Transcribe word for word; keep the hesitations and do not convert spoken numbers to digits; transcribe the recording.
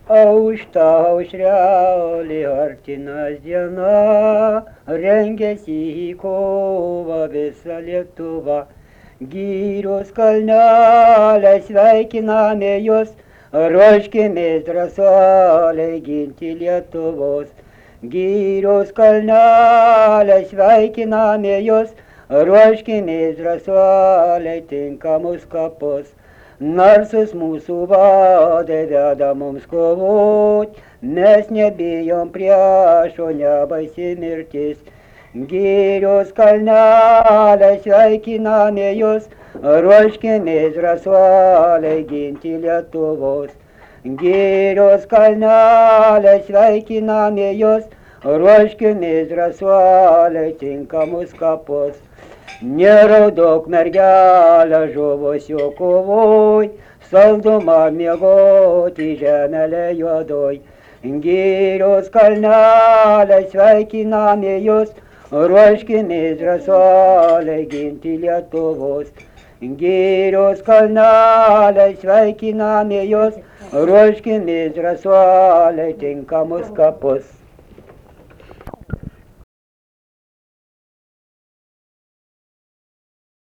Aušta aušrelė artinas diena, rengiasi į kovą visa Lietuva. Gyrios kalnelė sveikiname jūs, ruoškimės drąsuoliai ginti Lietuvos. Gyrios kalnelė sveikiname jūs, ruoškimės drąsuoliai tinkamus kapus. Narsus mūsų vadai veda mums kovot, mes nebijom priešo, nebaisi mirtis. Girios kalnelė sveikiname jūs, ruoškimės drąsuoliai ginti Lietuvos. Girios kalnelė sveikiname jūs, ruoškimės drąsuoliai tinkamus kapus. Neraudok mergelę žuvusio kovoj, saldumą miegoti žemelė juodoj. Girios kalnelė sveikiname jūs, ruoškimės drąsuoliai ginti Lietuvos. Girios kalnelė sveikiname jūs, ruoškimės drąsuoliai tinkamus kapus.